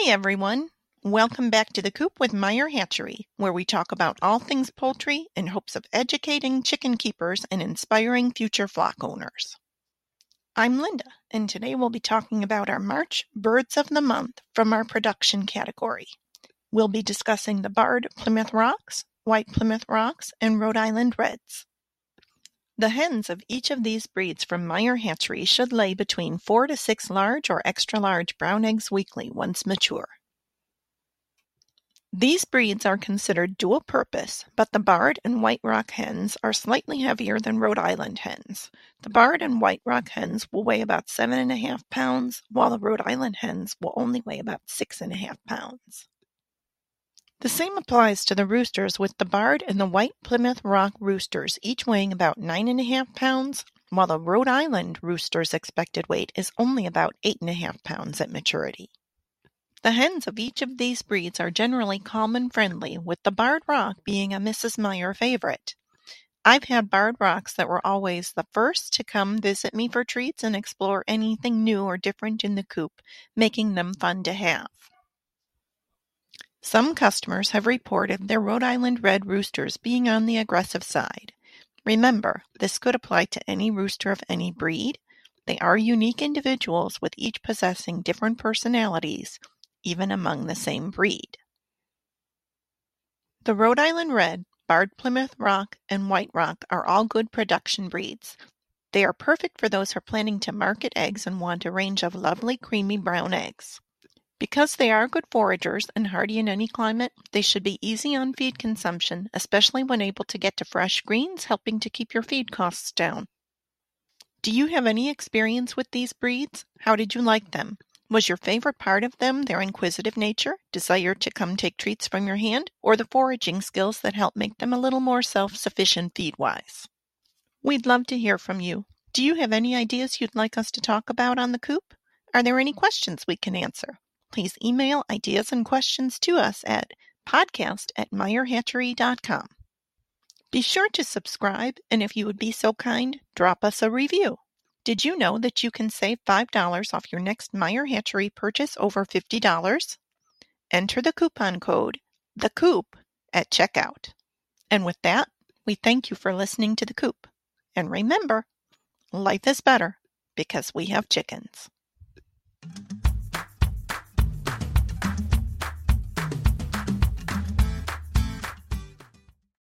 Hi, everyone. Welcome back to the Coop with Meyer Hatchery, where we talk about all things poultry in hopes of educating chicken keepers and inspiring future flock owners. I'm Linda, and today we'll be talking about our March Birds of the Month from our production category. We'll be discussing the Barred Plymouth Rocks, White Plymouth Rocks, and Rhode Island Reds. The hens of each of these breeds from Meyer Hatchery should lay between 4 to 6 large or extra large brown eggs weekly once mature. These breeds are considered dual purpose, but the Barred and White Rock hens are slightly heavier than Rhode Island hens. The Barred and White Rock hens will weigh about 7.5 pounds, while the Rhode Island hens will only weigh about 6.5 pounds. The same applies to the roosters, with the Barred and the White Plymouth Rock roosters each weighing about 9.5 pounds, while the Rhode Island rooster's expected weight is only about 8.5 pounds at maturity. The hens of each of these breeds are generally calm and friendly, with the Barred Rock being a Mrs. Meyer favorite. I've had Barred Rocks that were always the first to come visit me for treats and explore anything new or different in the coop, making them fun to have. Some customers have reported their Rhode Island Red roosters being on the aggressive side. Remember, this could apply to any rooster of any breed. They are unique individuals, with each possessing different personalities, even among the same breed. The Rhode Island Red, Barred Plymouth Rock, and White Rock are all good production breeds. They are perfect for those who are planning to market eggs and want a range of lovely creamy brown eggs. Because they are good foragers and hardy in any climate, they should be easy on feed consumption, especially when able to get to fresh greens, helping to keep your feed costs down. Do you have any experience with these breeds? How did you like them? Was your favorite part of them their inquisitive nature, desire to come take treats from your hand, or the foraging skills that help make them a little more self-sufficient feed-wise? We'd love to hear from you. Do you have any ideas you'd like us to talk about on the Coop? Are there any questions we can answer? Please email ideas and questions to us at podcast@meyerhatchery.com. Be sure to subscribe, and if you would be so kind, drop us a review. Did you know that you can save $5 off your next Meyer Hatchery purchase over $50? Enter the coupon code, THECOOP, at checkout. And with that, we thank you for listening to The Coop. And remember, life is better because we have chickens.